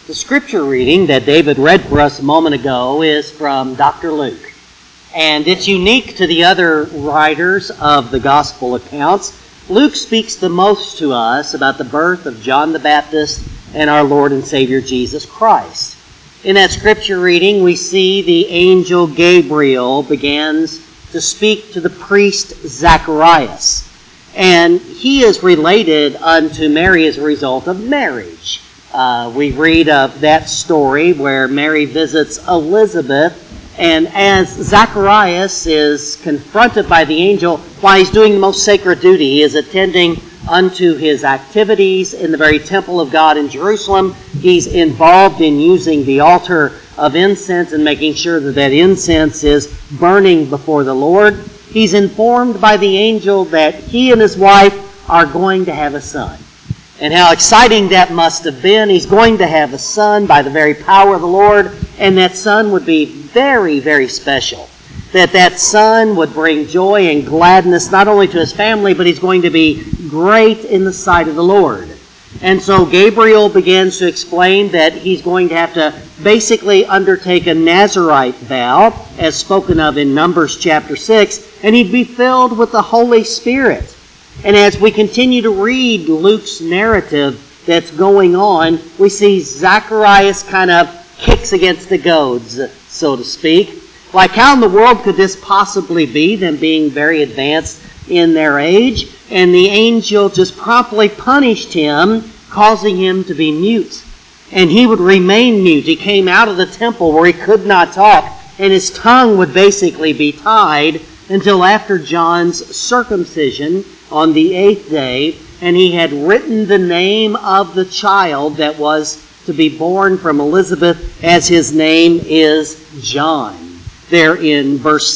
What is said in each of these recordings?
The scripture reading that David read for us a moment ago is from Dr. Luke. And it's unique to the other writers of the gospel accounts. Luke speaks the most to us about the birth of John the Baptist and our Lord and Savior Jesus Christ. In that scripture reading, we see the angel Gabriel begins to speak to the priest Zacharias. And he is related unto Mary as a result of marriage. We read of that story where Mary visits Elizabeth, and as Zacharias is confronted by the angel while he's doing the most sacred duty, he is attending unto his activities in the very temple of God in Jerusalem. He's involved in using the altar of incense and making sure that that incense is burning before the Lord. He's informed by the angel that he and his wife are going to have a son. And how exciting that must have been. He's going to have a son by the very power of the Lord, and that son would be very, very special. That son would bring joy and gladness not only to his family, but he's going to be great in the sight of the Lord. And so Gabriel begins to explain that he's going to have to basically undertake a Nazirite vow, as spoken of in Numbers chapter 6, and he'd be filled with the Holy Spirit. And as we continue to read Luke's narrative that's going on, we see Zacharias kind of kicks against the goads, so to speak. Like, how in the world could this possibly be, them being very advanced in their age? And the angel just promptly punished him, causing him to be mute. And he would remain mute. He came out of the temple where he could not talk, and his tongue would basically be tied until after John's circumcision on the 8th day, and he had written the name of the child that was to be born from Elizabeth, as his name is John. There in verse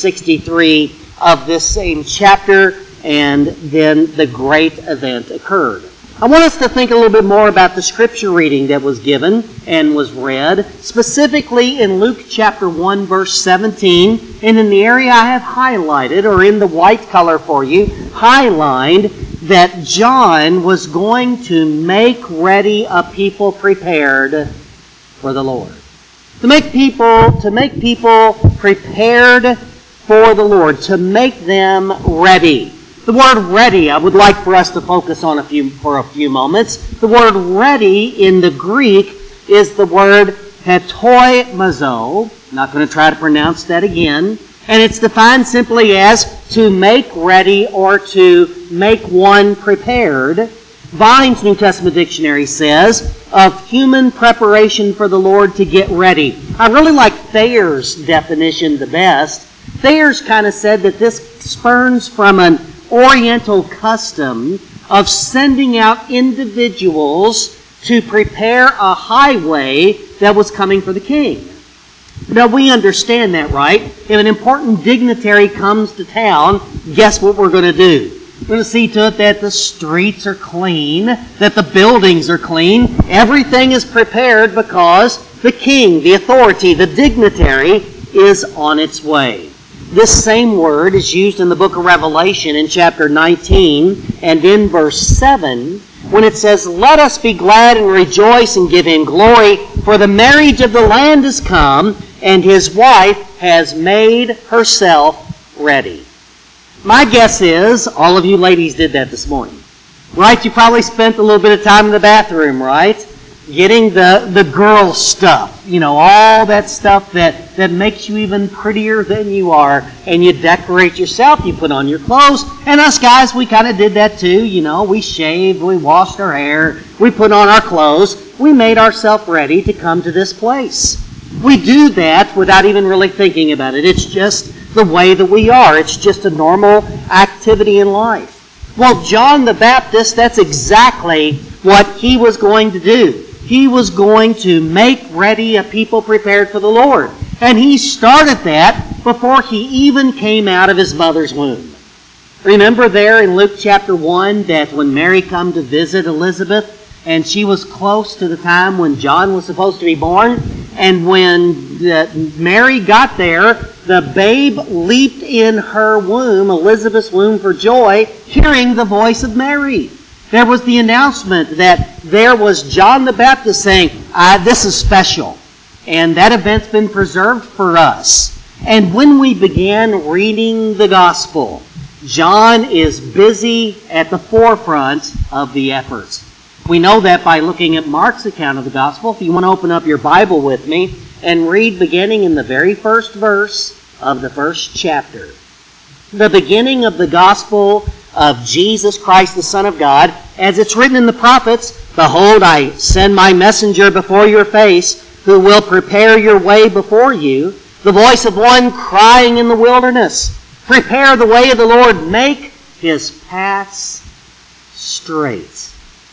63 of this same chapter, and then the great event occurred. I want us to think a little bit more about the scripture reading that was given and was read, specifically in Luke chapter 1, verse 17, and in the area I have highlighted, or in the white color for you, highlighted that John was going to make ready a people prepared for the Lord. To make people prepared for the Lord, to make them ready. The word ready, I would like for us to focus on for a few moments. The word ready in the Greek is the word hetoimazo. I'm not going to try to pronounce that again. And it's defined simply as to make ready or to make one prepared. Vine's New Testament Dictionary says, of human preparation for the Lord to get ready. I really like Thayer's definition the best. Thayer's kind of said that this spurns from an Oriental custom of sending out individuals to prepare a highway that was coming for the king. Now, we understand that, right? If an important dignitary comes to town, guess what we're going to do? We're going to see to it that the streets are clean, that the buildings are clean. Everything is prepared because the king, the authority, the dignitary is on its way. This same word is used in the book of Revelation in chapter 19 and in verse 7 when it says, "Let us be glad and rejoice and give him glory, for the marriage of the Lamb is come, and his wife has made herself ready." My guess is all of you ladies did that this morning. Right? You probably spent a little bit of time in the bathroom, right? Getting the girl stuff. You know, all that stuff that makes you even prettier than you are. And you decorate yourself. You put on your clothes. And us guys, we kind of did that too. You know, we shaved. We washed our hair. We put on our clothes. We made ourselves ready to come to this place. We do that without even really thinking about it. It's just the way that we are. It's just a normal activity in life. Well, John the Baptist, that's exactly what he was going to do. He was going to make ready a people prepared for the Lord. And he started that before he even came out of his mother's womb. Remember there in Luke chapter 1 that when Mary came to visit Elizabeth, and she was close to the time when John was supposed to be born, and when Mary got there, the babe leaped in her womb, Elizabeth's womb, for joy, hearing the voice of Mary. There was the announcement that there was John the Baptist saying, this is special. And that event's been preserved for us. And when we began reading the gospel, John is busy at the forefront of the efforts. We know that by looking at Mark's account of the gospel. If you want to open up your Bible with me and read beginning in the very first verse of the first chapter. The beginning of the gospel of Jesus Christ, the Son of God, as it's written in the prophets, "Behold, I send my messenger before your face, who will prepare your way before you, the voice of one crying in the wilderness, prepare the way of the Lord, make his paths straight."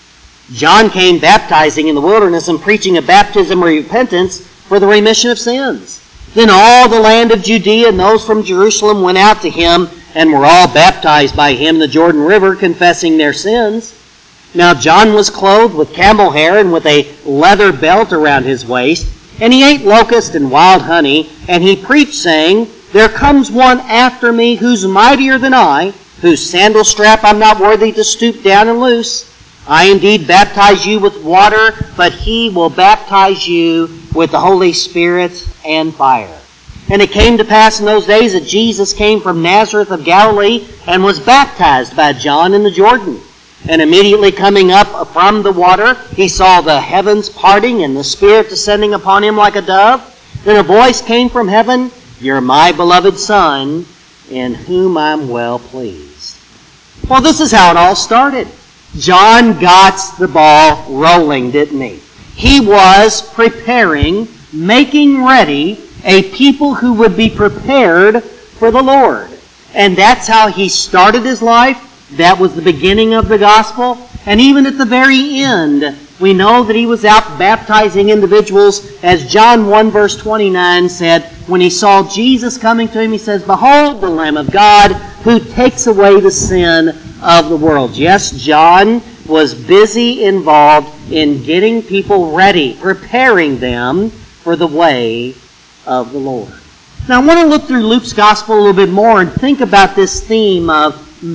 John came baptizing in the wilderness and preaching a baptism of repentance for the remission of sins. Then all the land of Judea and those from Jerusalem went out to him and were all baptized by him in the Jordan River, confessing their sins. Now John was clothed with camel hair and with a leather belt around his waist, and he ate locust and wild honey, and he preached, saying, "There comes one after me who's mightier than I, whose sandal strap I'm not worthy to stoop down and loose. I indeed baptize you with water, but he will baptize you with the Holy Spirit and fire." And it came to pass in those days that Jesus came from Nazareth of Galilee and was baptized by John in the Jordan. And immediately coming up from the water, he saw the heavens parting and the Spirit descending upon him like a dove. Then a voice came from heaven, "You're my beloved Son, in whom I'm well pleased." Well, this is how it all started. John got the ball rolling, didn't he? He was preparing, making ready a people who would be prepared for the Lord. And that's how he started his life. That was the beginning of the gospel. And even at the very end, we know that he was out baptizing individuals. As John 1 verse 29 said, when he saw Jesus coming to him, he says, "Behold the Lamb of God who takes away the sin of the world." Yes, John was busy involved in getting people ready, preparing them for the way of the Lord. Now I want to look through Luke's gospel a little bit more and think about this theme of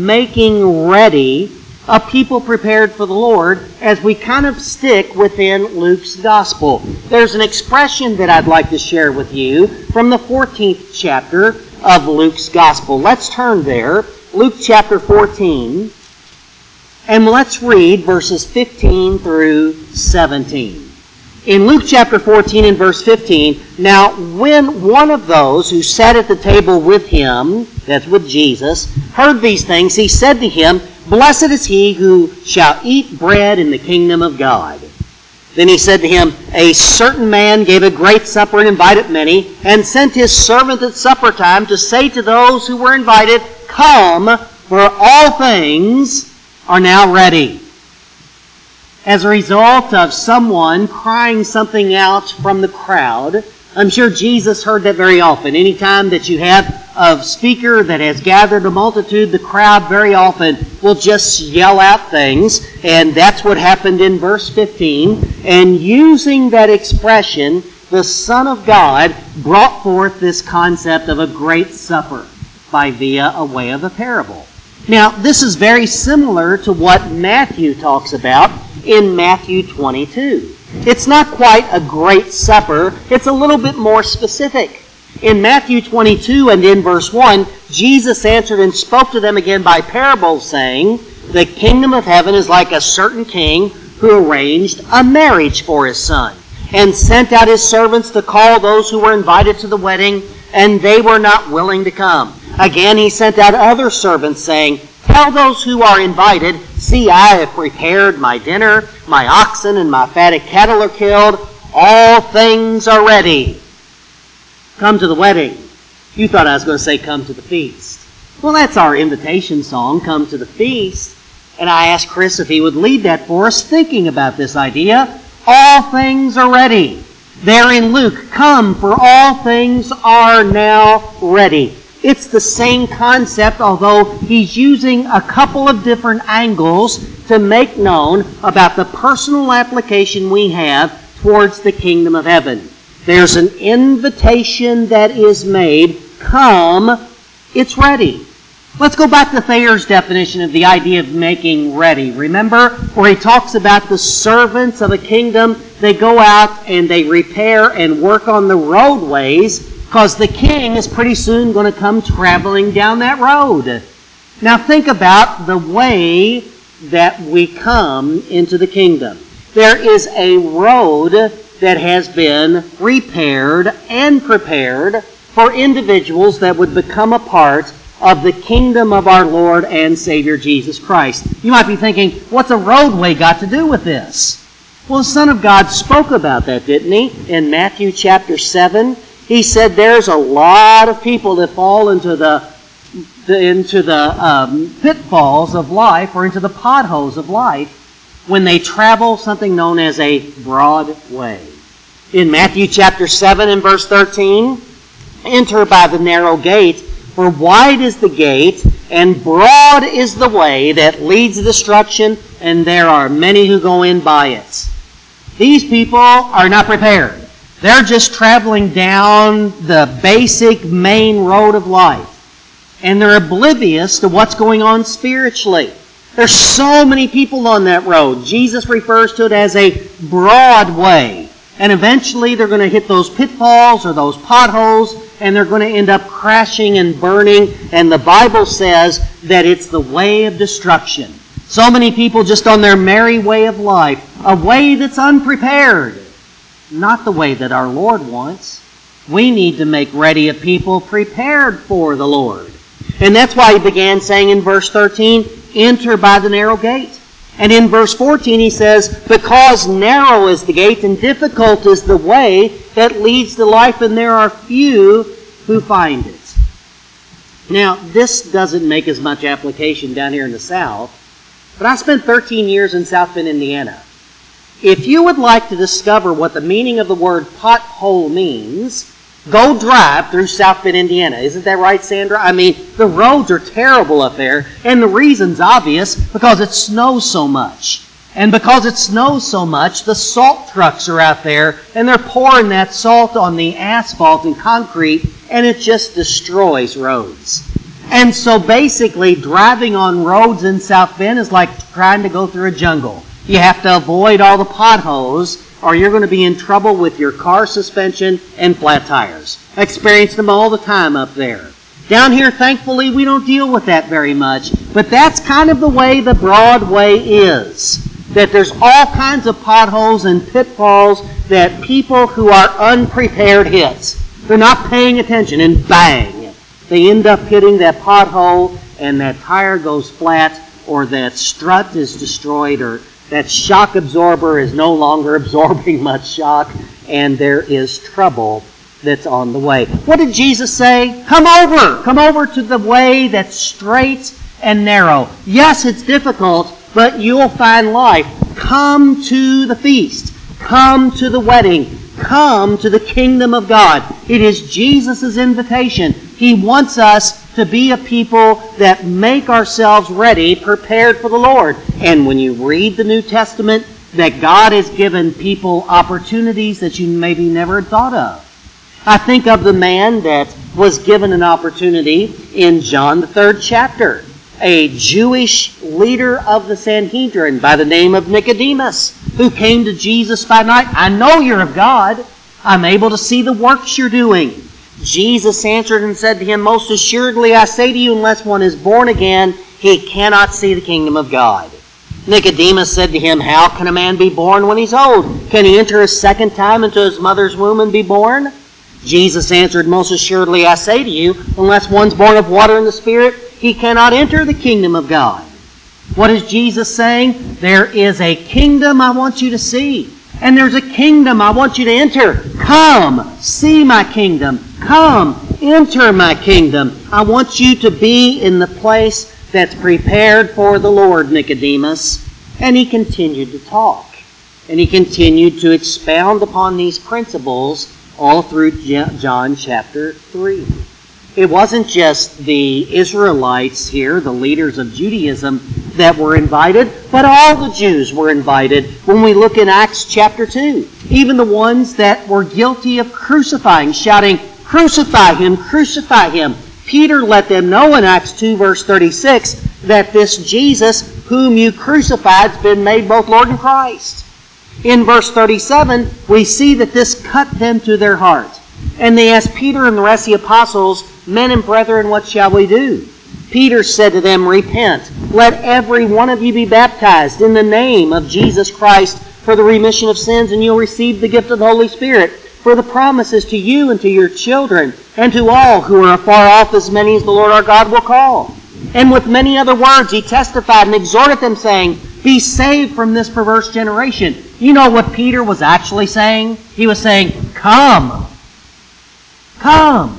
making ready a people prepared for the Lord as we kind of stick within Luke's gospel. There's an expression that I'd like to share with you from the 14th chapter of Luke's gospel. Let's turn there. Luke chapter 14. And let's read verses 15 through 17. In Luke chapter 14 and verse 15, "Now when one of those who sat at the table with him," that's with Jesus, "heard these things, he said to him, 'Blessed is he who shall eat bread in the kingdom of God.' Then he said to him, 'A certain man gave a great supper and invited many, and sent his servant at supper time to say to those who were invited, Come, for all things are now ready.'" As a result of someone crying something out from the crowd, I'm sure Jesus heard that very often. Anytime that you have a speaker that has gathered a multitude, the crowd very often will just yell out things. And that's what happened in verse 15. And using that expression, the Son of God brought forth this concept of a great supper by via a way of a parable. Now, this is very similar to what Matthew talks about in Matthew 22. It's not quite a great supper. It's a little bit more specific. In Matthew 22 and in verse 1, Jesus answered and spoke to them again by parables, saying, "The kingdom of heaven is like a certain king who arranged a marriage for his son, and sent out his servants to call those who were invited to the wedding, and they were not willing to come. Again he sent out other servants, saying, Tell those who are invited, see, I have prepared my dinner, my oxen and my fatted cattle are killed, all things are ready. Come to the wedding." You thought I was going to say, "Come to the feast." Well, that's our invitation song, "Come to the feast." And I asked Chris if he would lead that for us, thinking about this idea. All things are ready. There in Luke, "Come, for all things are now ready." It's the same concept, although he's using a couple of different angles to make known about the personal application we have towards the kingdom of heaven. There's an invitation that is made. Come, it's ready. Let's go back to Thayer's definition of the idea of making ready. Remember where he talks about the servants of a kingdom? They go out and they repair and work on the roadways because the king is pretty soon going to come traveling down that road. Now think about the way that we come into the kingdom. There is a road that has been repaired and prepared for individuals that would become a part of the kingdom of our Lord and Savior Jesus Christ. You might be thinking, what's a roadway got to do with this? Well, the Son of God spoke about that, didn't he? In Matthew chapter 7, he said there's a lot of people that fall into the pitfalls of life or into the potholes of life when they travel something known as a broad way. In Matthew chapter 7 and verse 13, enter by the narrow gate, for wide is the gate, and broad is the way that leads to destruction, and there are many who go in by it. These people are not prepared. They're just traveling down the basic main road of life. And they're oblivious to what's going on spiritually. There's so many people on that road. Jesus refers to it as a broad way. And eventually they're going to hit those pitfalls or those potholes, and they're going to end up crashing and burning. And the Bible says that it's the way of destruction. So many people just on their merry way of life, a way that's unprepared. Not the way that our Lord wants. We need to make ready a people prepared for the Lord. And that's why he began saying in verse 13, enter by the narrow gate. And in verse 14 he says, because narrow is the gate and difficult is the way that leads to life, and there are few who find it. Now, this doesn't make as much application down here in the South, but I spent 13 years in South Bend, Indiana. If you would like to discover what the meaning of the word pothole means, go drive through South Bend, Indiana. Isn't that right, Sandra? I mean, the roads are terrible up there, and the reason's obvious, because it snows so much. And because it snows so much, the salt trucks are out there, and they're pouring that salt on the asphalt and concrete, and it just destroys roads. And so basically, driving on roads in South Bend is like trying to go through a jungle. You have to avoid all the potholes, or you're going to be in trouble with your car suspension and flat tires. I experience them all the time up there. Down here, thankfully, we don't deal with that very much, but that's kind of the way the broad way is. That there's all kinds of potholes and pitfalls that people who are unprepared hit. They're not paying attention, and bang! They end up hitting that pothole, and that tire goes flat, or that strut is destroyed, or that shock absorber is no longer absorbing much shock, and there is trouble that's on the way. What did Jesus say? Come over to the way that's straight and narrow. Yes, it's difficult, but you'll find life. Come to the feast. Come to the wedding. Come to the kingdom of God. It is Jesus' invitation. He wants us to be a people that make ourselves ready, prepared for the Lord. And when you read the New Testament, that God has given people opportunities that you maybe never thought of. I think of the man that was given an opportunity in John the 3rd chapter. A Jewish leader of the Sanhedrin by the name of Nicodemus, who came to Jesus by night. I know you're of God. I'm able to see the works you're doing. Jesus answered and said to him, most assuredly I say to you, unless one is born again, he cannot see the kingdom of God. Nicodemus said to him, how can a man be born when he's old? Can he enter a second time into his mother's womb and be born? Jesus answered, most assuredly I say to you, unless one's born of water and the Spirit, he cannot enter the kingdom of God. What is Jesus saying? There is a kingdom I want you to see. And there's a kingdom I want you to enter. Come, see my kingdom. Come, enter my kingdom. I want you to be in the place that's prepared for the Lord, Nicodemus. And he continued to talk. And he continued to expound upon these principles all through John chapter 3. It wasn't just the Israelites here, the leaders of Judaism, that were invited, but all the Jews were invited when we look in Acts chapter 2. Even the ones that were guilty of crucifying, shouting, crucify him, Peter let them know in Acts 2 verse 36 that this Jesus whom you crucified has been made both Lord and Christ. In verse 37, we see that this cut them to their heart. And they asked Peter and the rest of the apostles, "Men and brethren, what shall we do?" Peter said to them, "Repent. Let every one of you be baptized in the name of Jesus Christ for the remission of sins, and you'll receive the gift of the Holy Spirit. For the promise is to you and to your children, and to all who are afar off, as many as the Lord our God will call." And with many other words he testified and exhorted them, saying, "Be saved from this perverse generation." You know what Peter was actually saying? He was saying, "Come. Come.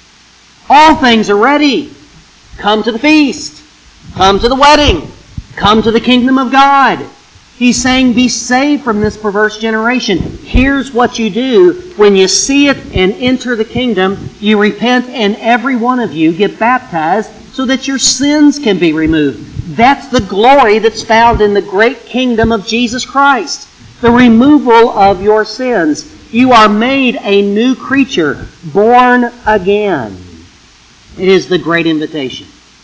All things are ready. Come to the feast. Come to the wedding. Come to the kingdom of God." He's saying, be saved from this perverse generation. Here's what you do when you see it and enter the kingdom. You repent, and every one of you get baptized so that your sins can be removed. That's the glory that's found in the great kingdom of Jesus Christ. The removal of your sins. You are made a new creature, born again. It is the great invitation.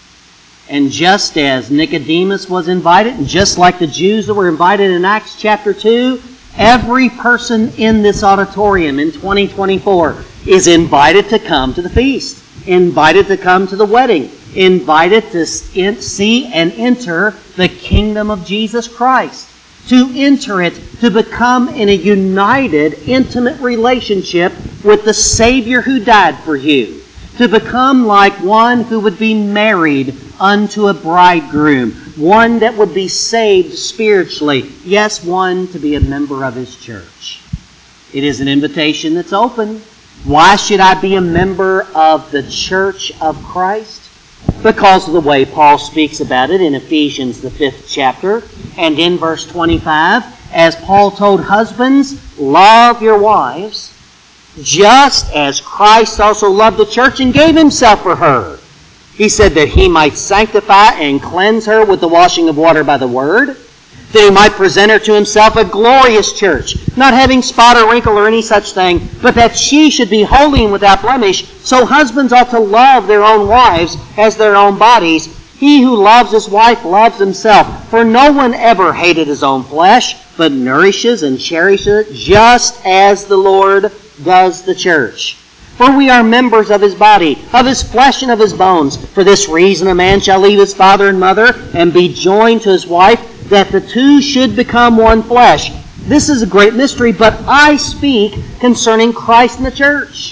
And just as Nicodemus was invited, and just like the Jews that were invited in Acts chapter 2, every person in this auditorium in 2024 is invited to come to the feast, invited to come to the wedding, invited to see and enter the kingdom of Jesus Christ, to enter it, to become in a united, intimate relationship with the Savior who died for you, to become like one who would be married unto a bridegroom, one that would be saved spiritually, yes, one to be a member of His church. It is an invitation that's open. Why should I be a member of the church of Christ? Because of the way Paul speaks about it in Ephesians, the 5th chapter, and in verse 25, as Paul told husbands, love your wives, just as Christ also loved the church and gave Himself for her. He said that He might sanctify and cleanse her with the washing of water by the Word, that He might present her to Himself a glorious church, not having spot or wrinkle or any such thing, but that she should be holy and without blemish. So husbands ought to love their own wives as their own bodies. He who loves his wife loves himself. For no one ever hated his own flesh, but nourishes and cherishes it, just as the Lord does the church. For we are members of His body, of His flesh and of His bones. For this reason a man shall leave his father and mother, and be joined to his wife, that the two should become one flesh. This is a great mystery, but I speak concerning Christ and the church.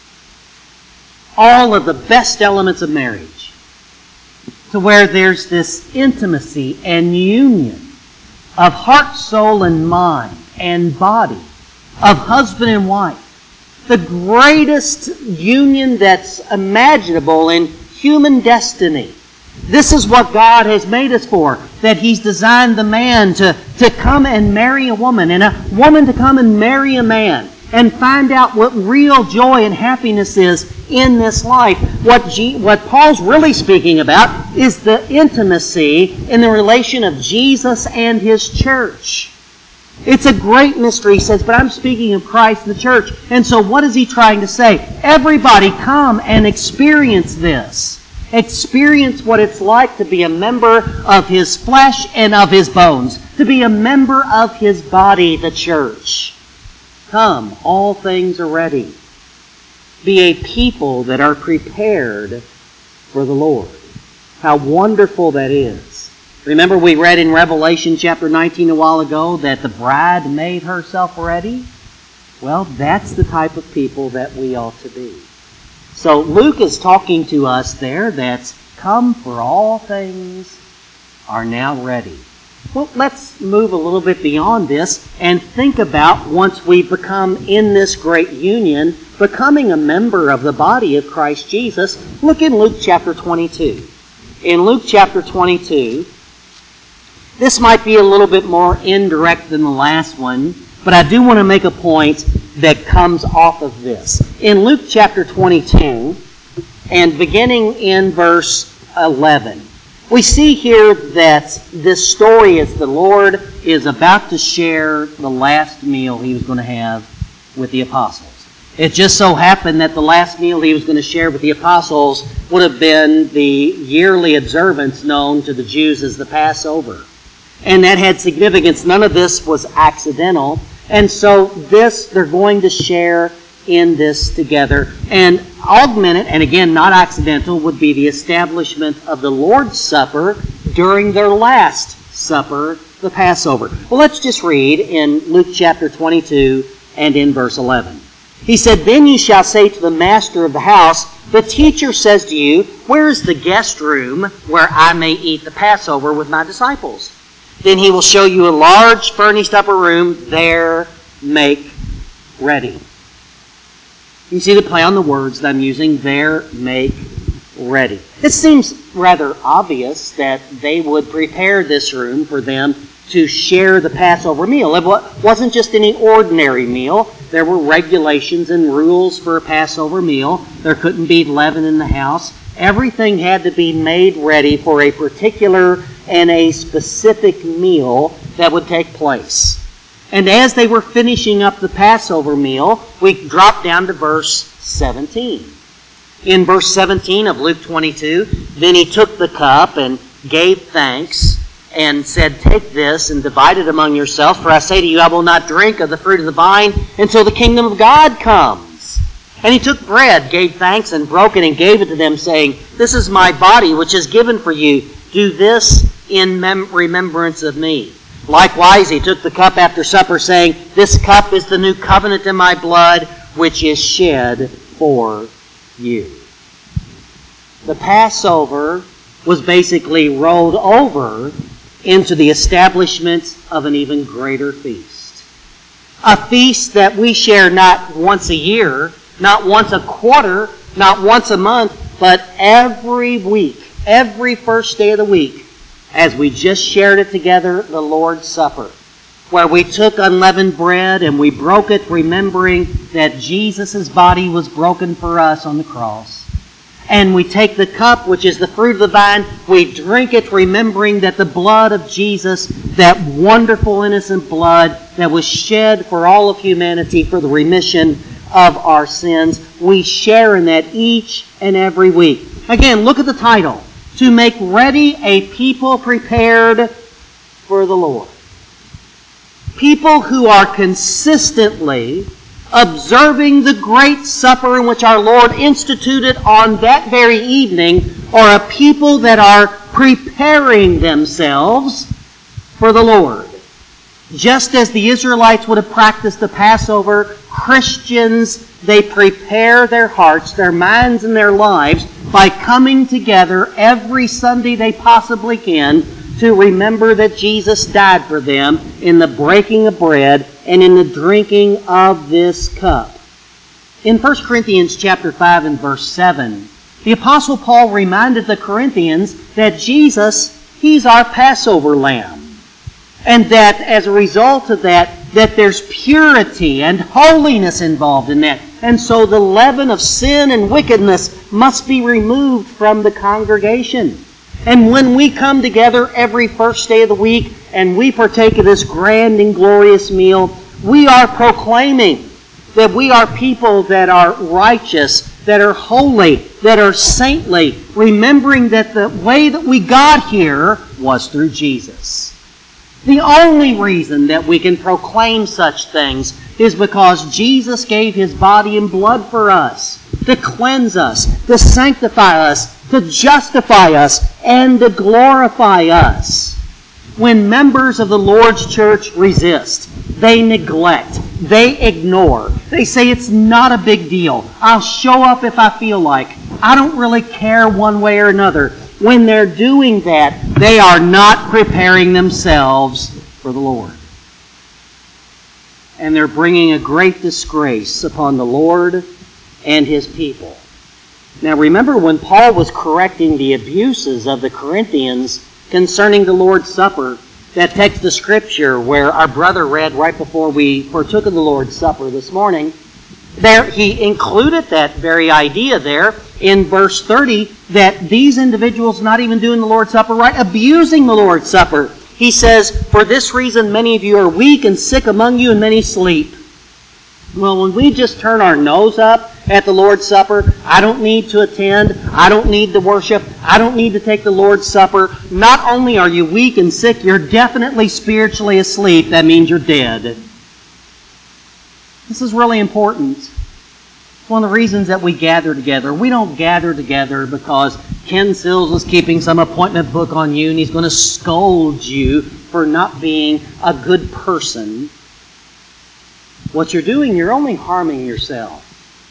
All of the best elements of marriage, to where there's this intimacy and union of heart, soul, and mind, and body, of husband and wife. The greatest union that's imaginable in human destiny. This is what God has made us for, that He's designed the man to come and marry a woman, and a woman to come and marry a man, and find out what real joy and happiness is in this life. What Paul's really speaking about is the intimacy in the relation of Jesus and His church. It's a great mystery, he says, but I'm speaking of Christ and the church. And so what is he trying to say? Everybody come and experience this. Experience what it's like to be a member of His flesh and of His bones. To be a member of His body, the church. Come, all things are ready. Be a people that are prepared for the Lord. How wonderful that is. Remember we read in Revelation chapter 19 a while ago that the bride made herself ready? Well, that's the type of people that we ought to be. So Luke is talking to us there that come, for all things are now ready. Well, let's move a little bit beyond this and think about, once we become in this great union, becoming a member of the body of Christ Jesus. Look in Luke chapter 22. In Luke chapter 22, this might be a little bit more indirect than the last one, but I do want to make a point that comes off of this. In Luke chapter 22, and beginning in verse 11, we see here that this story is the Lord is about to share the last meal He was going to have with the apostles. It just so happened that the last meal he was going to share with the apostles would have been the yearly observance known to the Jews as the Passover. And that had significance. None of this was accidental. And so they're going to share in this together. And augmented, and again, not accidental, would be the establishment of the Lord's Supper during their last supper, the Passover. Well, let's just read in Luke chapter 22 and in verse 11. He said, "Then ye shall say to the master of the house, the teacher says to you, where is the guest room where I may eat the Passover with my disciples? Then he will show you a large furnished upper room. There make ready." You see the play on the words that I'm using, there make ready. It seems rather obvious that they would prepare this room for them to share the Passover meal. It wasn't just any ordinary meal. There were regulations and rules for a Passover meal. There couldn't be leaven in the house. Everything had to be made ready for a particular and a specific meal that would take place. And as they were finishing up the Passover meal, we drop down to verse 17. In verse 17 of Luke 22, "Then he took the cup and gave thanks and said, Take this and divide it among yourselves, for I say to you, I will not drink of the fruit of the vine until the kingdom of God comes. And he took bread, gave thanks, and broke it, and gave it to them, saying, This is my body, which is given for you. Do this in remembrance of me. Likewise, he took the cup after supper, saying, This cup is the new covenant in my blood, which is shed for you." The Passover was basically rolled over into the establishment of an even greater feast. A feast that we share not once a year, not once a quarter, not once a month, but every week, every first day of the week, as we just shared it together, the Lord's Supper, where we took unleavened bread and we broke it, remembering that Jesus' body was broken for us on the cross. And we take the cup, which is the fruit of the vine, we drink it, remembering that the blood of Jesus, that wonderful innocent blood that was shed for all of humanity for the remission of our sins, we share in that each and every week. Again, look at the title. To make ready a people prepared for the Lord. People who are consistently observing the great supper in which our Lord instituted on that very evening are a people that are preparing themselves for the Lord. Just as the Israelites would have practiced the Passover, Christians, they prepare their hearts, their minds, and their lives by coming together every Sunday they possibly can to remember that Jesus died for them in the breaking of bread and in the drinking of this cup. In 1 Corinthians chapter 5 and verse 7, the Apostle Paul reminded the Corinthians that Jesus, He's our Passover lamb. And that as a result of that there's purity and holiness involved in that. And so the leaven of sin and wickedness must be removed from the congregation. And when we come together every first day of the week and we partake of this grand and glorious meal, we are proclaiming that we are people that are righteous, that are holy, that are saintly, remembering that the way that we got here was through Jesus. The only reason that we can proclaim such things is because Jesus gave His body and blood for us, to cleanse us, to sanctify us, to justify us, and to glorify us. When members of the Lord's church resist, they neglect, they ignore, they say it's not a big deal, I'll show up if I feel like, I don't really care one way or another. When they're doing that, they are not preparing themselves for the Lord. And they're bringing a great disgrace upon the Lord and His people. Now remember when Paul was correcting the abuses of the Corinthians concerning the Lord's Supper, that text of Scripture where our brother read right before we partook of the Lord's Supper this morning, there he included that very idea there in verse 30 that these individuals not even doing the Lord's Supper right, abusing the Lord's Supper. He says, "For this reason many of you are weak and sick among you, and many sleep." Well, when we just turn our nose up at the Lord's Supper, I don't need to attend, I don't need to worship, I don't need to take the Lord's Supper, not only are you weak and sick, you're definitely spiritually asleep. That means you're dead. This is really important. It's one of the reasons that we gather together. We don't gather together because Ken Sills is keeping some appointment book on you and he's going to scold you for not being a good person. What you're doing, you're only harming yourself.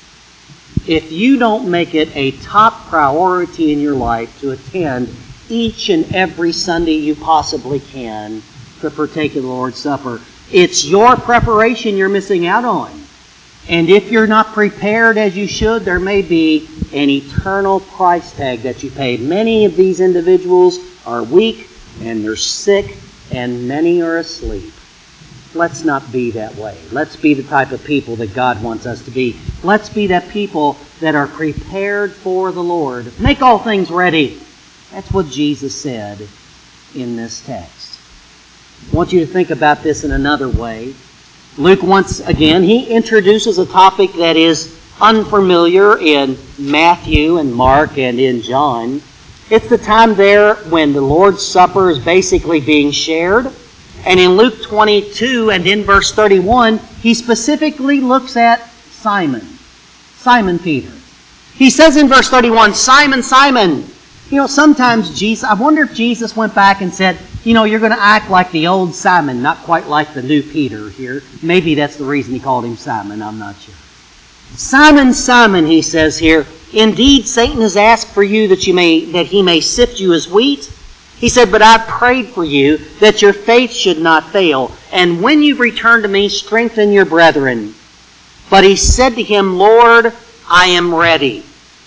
If you don't make it a top priority in your life to attend each and every Sunday you possibly can to partake of the Lord's Supper, it's your preparation you're missing out on. And if you're not prepared as you should, there may be an eternal price tag that you pay. Many of these individuals are weak and they're sick and many are asleep. Let's not be that way. Let's be the type of people that God wants us to be. Let's be that people that are prepared for the Lord. Make all things ready. That's what Jesus said in this text. I want you to think about this in another way. Luke, once again, he introduces a topic that is unfamiliar in Matthew and Mark and in John. It's the time there when the Lord's Supper is basically being shared. And in Luke 22 and in verse 31, he specifically looks at Simon Peter. He says in verse 31, Simon, Simon. Sometimes Jesus, I wonder if Jesus went back and said, you're going to act like the old Simon, not quite like the new Peter here. Maybe that's the reason he called him Simon, I'm not sure. Simon, Simon, he says here, indeed Satan has asked for you that he may sift you as wheat. He said, but I prayed for you that your faith should not fail. And when you return to me, strengthen your brethren. But he said to him, Lord, I am ready.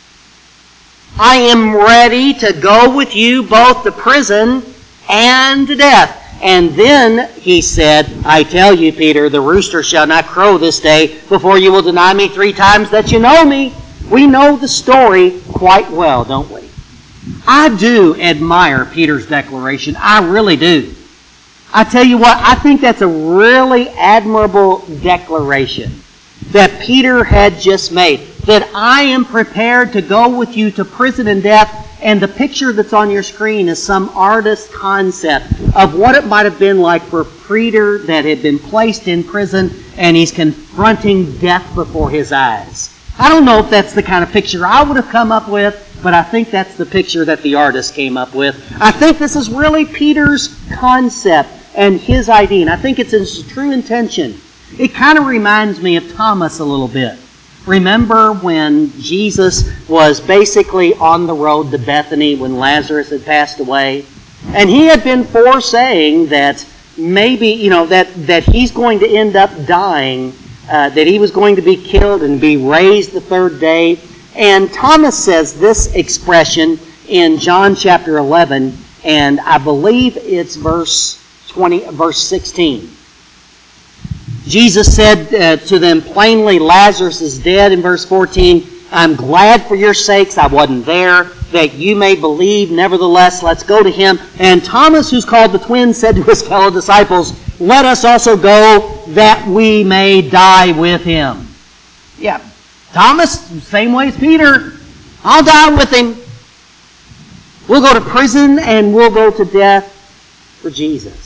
I am ready to go with you both to prison and to death. And then he said, I tell you, Peter, the rooster shall not crow this day before you will deny me 3 times that you know me. We know the story quite well, don't we? I do admire Peter's declaration. I really do. I tell you what, I think that's a really admirable declaration that Peter had just made. That I am prepared to go with you to prison and death. And the picture that's on your screen is some artist's concept of what it might have been like for Peter that had been placed in prison and he's confronting death before his eyes. I don't know if that's the kind of picture I would have come up with, but I think that's the picture that the artist came up with. I think this is really Peter's concept and his idea, and I think it's his true intention. It kind of reminds me of Thomas a little bit. Remember when Jesus was basically on the road to Bethany when Lazarus had passed away? And he had been foresaying that maybe, that he's going to end up dying, that he was going to be killed and be raised the 3rd day. And Thomas says this expression in John chapter 11, and I believe it's verse 16. Jesus said to them plainly, Lazarus is dead in verse 14. I'm glad for your sakes I wasn't there, that you may believe. Nevertheless, let's go to him. And Thomas, who's called the twin, said to his fellow disciples, let us also go that we may die with him. Yeah, Thomas, same way as Peter. I'll die with him. We'll go to prison and we'll go to death for Jesus.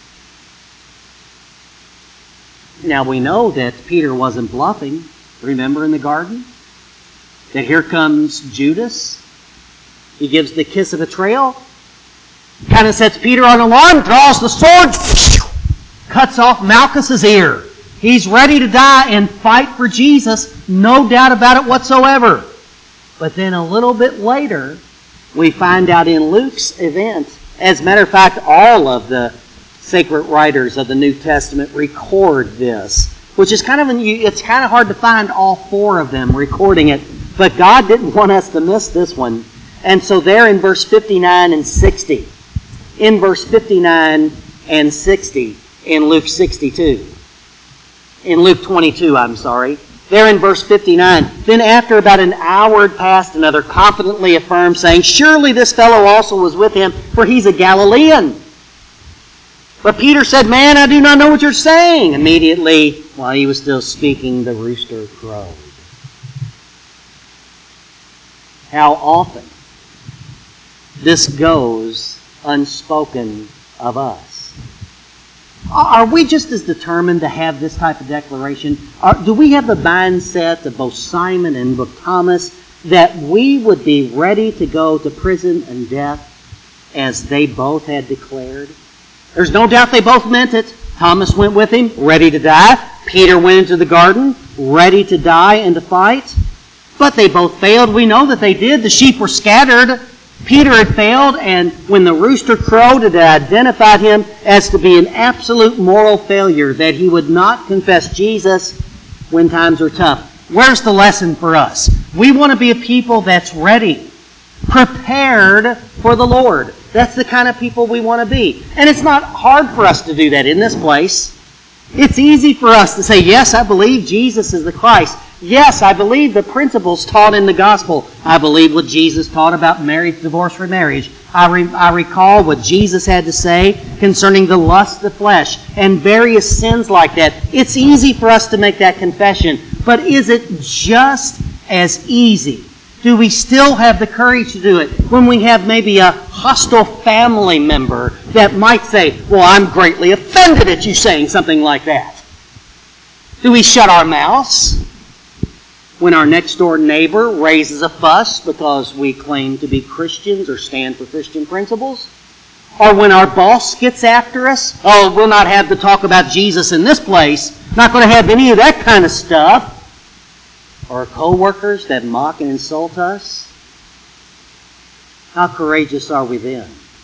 Now we know that Peter wasn't bluffing. Remember in the garden? That here comes Judas. He gives the kiss of betrayal. Kind of sets Peter on alarm, draws the sword, cuts off Malchus's ear. He's ready to die and fight for Jesus, no doubt about it whatsoever. But then a little bit later, we find out in Luke's event, as a matter of fact, all of the sacred writers of the New Testament record this, which is it's kind of hard to find all 4 of them recording it, but God didn't want us to miss this one. And so there in verse 59 and 60, in verse 59 and 60 in Luke 62, in Luke 22, there in verse 59, then after about an hour had passed, another confidently affirmed, saying, surely this fellow also was with him, for he's a Galilean. But Peter said, man, I do not know what you're saying. Immediately, While he was still speaking, the rooster crowed. How often this goes unspoken of us. Are we just as determined to have this type of declaration? Do we have the mindset of both Simon and both Thomas that we would be ready to go to prison and death as they both had declared? There's no doubt they both meant it. Thomas went with him, ready to die. Peter went into the garden, ready to die and to fight. But they both failed. We know that they did. The sheep were scattered. Peter had failed, and when the rooster crowed, it identified him as to be an absolute moral failure, that he would not confess Jesus when times were tough. Where's the lesson for us? We want to be a people that's ready, prepared for the Lord. That's the kind of people we want to be. And it's not hard for us to do that in this place. It's easy for us to say, yes, I believe Jesus is the Christ. Yes, I believe the principles taught in the gospel. I believe what Jesus taught about marriage, divorce, remarriage. I recall what Jesus had to say concerning the lust of the flesh and various sins like that. It's easy for us to make that confession. But is it just as easy? Do we still have the courage to do it when we have maybe a hostile family member that might say, well, I'm greatly offended at you saying something like that? Do we shut our mouths when our next door neighbor raises a fuss because we claim to be Christians or stand for Christian principles? Or when our boss gets after us? Oh, we'll not have to talk about Jesus in this place. Not going to have any of that kind of stuff. Or co-workers that mock and insult us? How courageous are we then?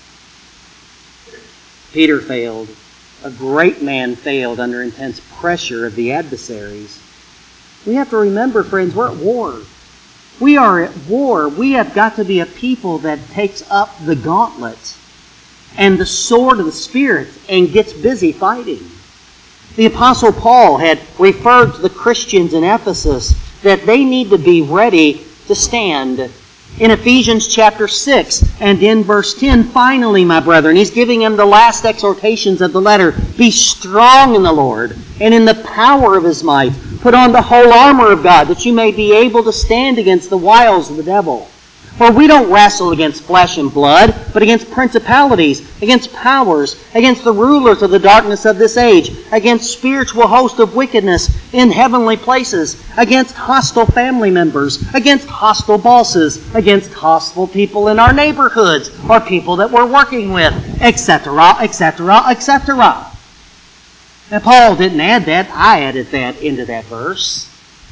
Peter failed. A great man failed under intense pressure of the adversaries. We have to remember, friends, we're at war. We are at war. We have got to be a people that takes up the gauntlet and the sword of the Spirit and gets busy fighting. The Apostle Paul had referred to the Christians in Ephesus that they need to be ready to stand. In Ephesians chapter 6 and in verse 10, finally, my brethren, he's giving them the last exhortations of the letter. Be strong in the Lord and in the power of His might. Put on the whole armor of God that you may be able to stand against the wiles of the devil. For we don't wrestle against flesh and blood, but against principalities, against powers, against the rulers of the darkness of this age, against spiritual hosts of wickedness in heavenly places, against hostile family members, against hostile bosses, against hostile people in our neighborhoods, or people that we're working with, etc., etc., etc. Now, Paul didn't add that. I added that into that verse.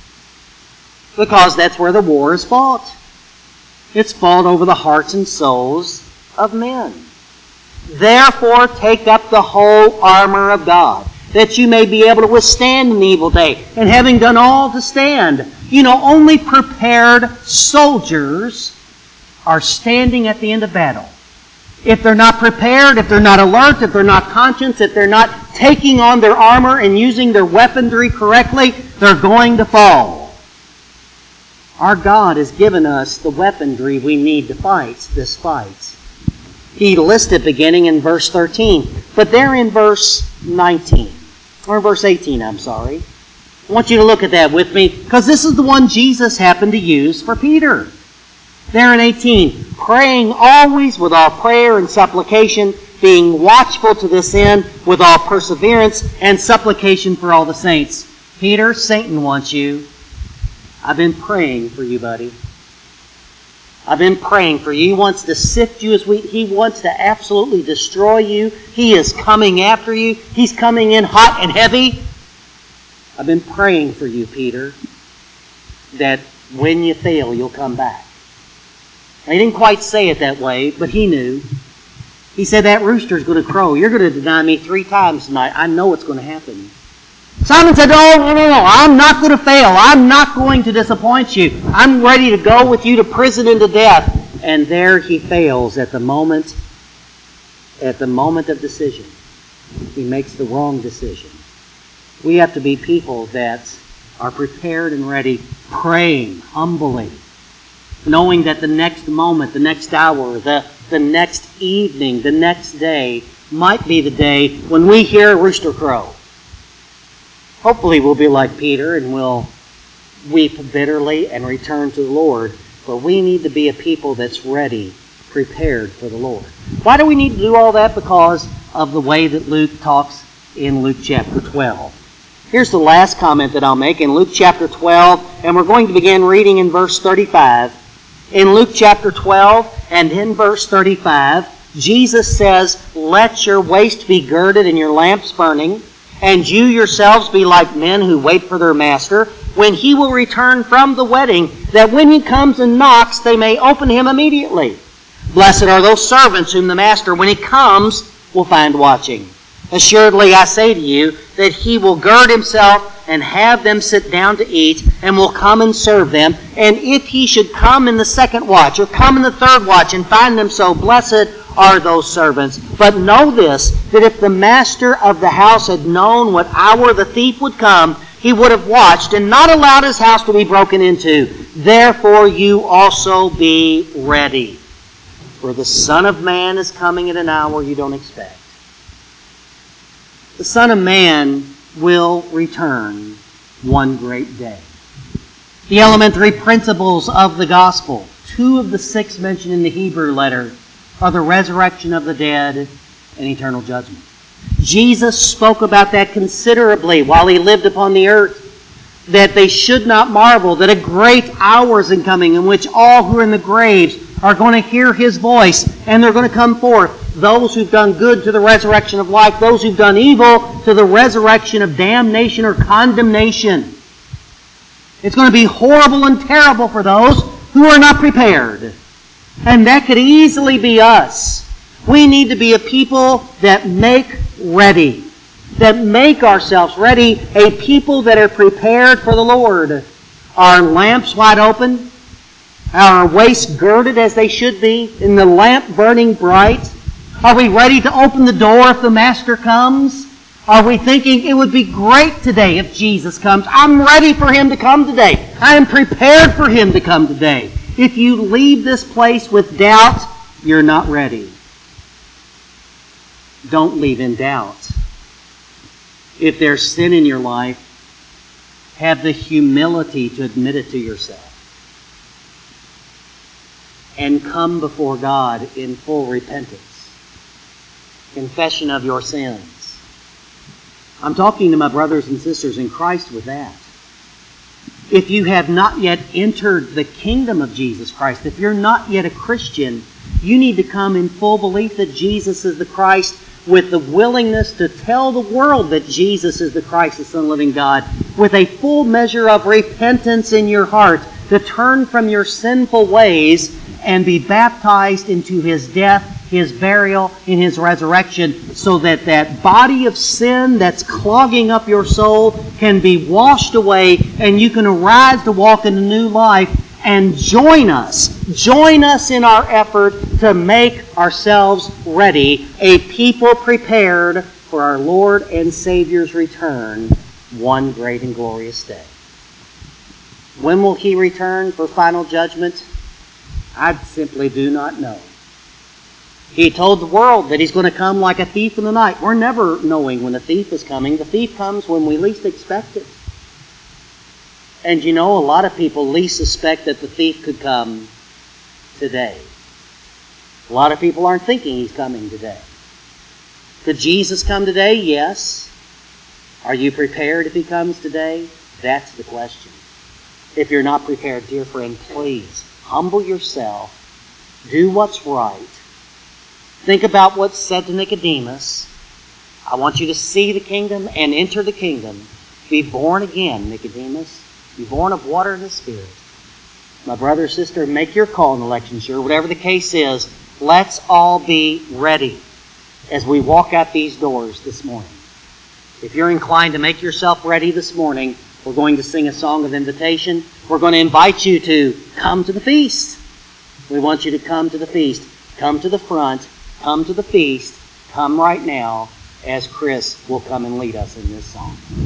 Because that's where the war is fought. It's fought over the hearts and souls of men. Therefore, take up the whole armor of God, that you may be able to withstand an evil day. And having done all to stand, only prepared soldiers are standing at the end of battle. If they're not prepared, if they're not alert, if they're not conscious, if they're not taking on their armor and using their weaponry correctly, they're going to fall. Our God has given us the weaponry we need to fight this fight. He listed beginning in verse 13. But there in verse 19, or verse 18, I want you to look at that with me, because this is the one Jesus happened to use for Peter. There in 18, praying always with all prayer and supplication, being watchful to this end with all perseverance and supplication for all the saints. Peter, Satan wants you. I've been praying for you, buddy. I've been praying for you. He wants to sift you as wheat. He wants to absolutely destroy you. He is coming after you. He's coming in hot and heavy. I've been praying for you, Peter, that when you fail, you'll come back. He didn't quite say it that way, but he knew. He said, that rooster's going to crow. You're going to deny me 3 times tonight. I know it's going to happen. Simon said, no, I'm not going to fail. I'm not going to disappoint you. I'm ready to go with you to prison and to death. And there he fails at the moment of decision. He makes the wrong decision. We have to be people that are prepared and ready, praying humbly, knowing that the next moment, the next hour, the next evening, the next day might be the day when we hear a rooster crow. Hopefully we'll be like Peter and we'll weep bitterly and return to the Lord. But we need to be a people that's ready, prepared for the Lord. Why do we need to do all that? Because of the way that Luke talks in Luke chapter 12. Here's the last comment that I'll make in Luke chapter 12, and we're going to begin reading in verse 35. In Luke chapter 12 and in verse 35, Jesus says, "Let your waist be girded and your lamps burning, and you yourselves be like men who wait for their master, when he will return from the wedding, that when he comes and knocks, they may open him immediately. Blessed are those servants whom the master, when he comes, will find watching. Assuredly, I say to you, that he will gird himself and have them sit down to eat, and will come and serve them. And if he should come in the second watch, or come in the third watch, and find them so, blessed are those servants. But know this, that if the master of the house had known what hour the thief would come, he would have watched and not allowed his house to be broken into. Therefore you also be ready. For the Son of Man is coming at an hour you don't expect." The Son of Man will return one great day. The elementary principles of the gospel, 2 of the 6 mentioned in the Hebrew letter, are the resurrection of the dead and eternal judgment. Jesus spoke about that considerably while he lived upon the earth, that they should not marvel that a great hour is coming in which all who are in the graves are going to hear his voice, and they're going to come forth. Those who've done good to the resurrection of life, those who've done evil to the resurrection of damnation or condemnation. It's going to be horrible and terrible for those who are not prepared. And that could easily be us. We need to be a people that make ready, that make ourselves ready, a people that are prepared for the Lord. Our lamps wide open, our waists girded as they should be, and the lamp burning bright. Are we ready to open the door if the Master comes? Are we thinking it would be great today if Jesus comes? I'm ready for him to come today. I am prepared for him to come today. If you leave this place with doubt, you're not ready. Don't leave in doubt. If there's sin in your life, have the humility to admit it to yourself. And come before God in full repentance. Confession of your sins. I'm talking to my brothers and sisters in Christ with that. If you have not yet entered the kingdom of Jesus Christ, if you're not yet a Christian, you need to come in full belief that Jesus is the Christ, with the willingness to tell the world that Jesus is the Christ, the Son of the living God, with a full measure of repentance in your heart, to turn from your sinful ways and be baptized into his death, his burial, and his resurrection, so that that body of sin that's clogging up your soul can be washed away, and you can arise to walk in a new life. And join us in our effort to make ourselves ready, a people prepared for our Lord and Savior's return one great and glorious day. When will he return for final judgment? I simply do not know. He told the world that he's going to come like a thief in the night. We're never knowing when a thief is coming. The thief comes when we least expect it. And you know, a lot of people least suspect that the thief could come today. A lot of people aren't thinking he's coming today. Could Jesus come today? Yes. Are you prepared if he comes today? That's the question. If you're not prepared, dear friend, please humble yourself. Do what's right. Think about what's said to Nicodemus. I want you to see the kingdom and enter the kingdom. Be born again, Nicodemus. Be born of water and the Spirit. My brother or sister, make your call in election, sure. Whatever the case is, let's all be ready as we walk out these doors this morning. If you're inclined to make yourself ready this morning, we're going to sing a song of invitation. We're going to invite you to come to the feast. We want you to come to the feast. Come to the front. Come to the feast. Come right now as Chris will come and lead us in this song.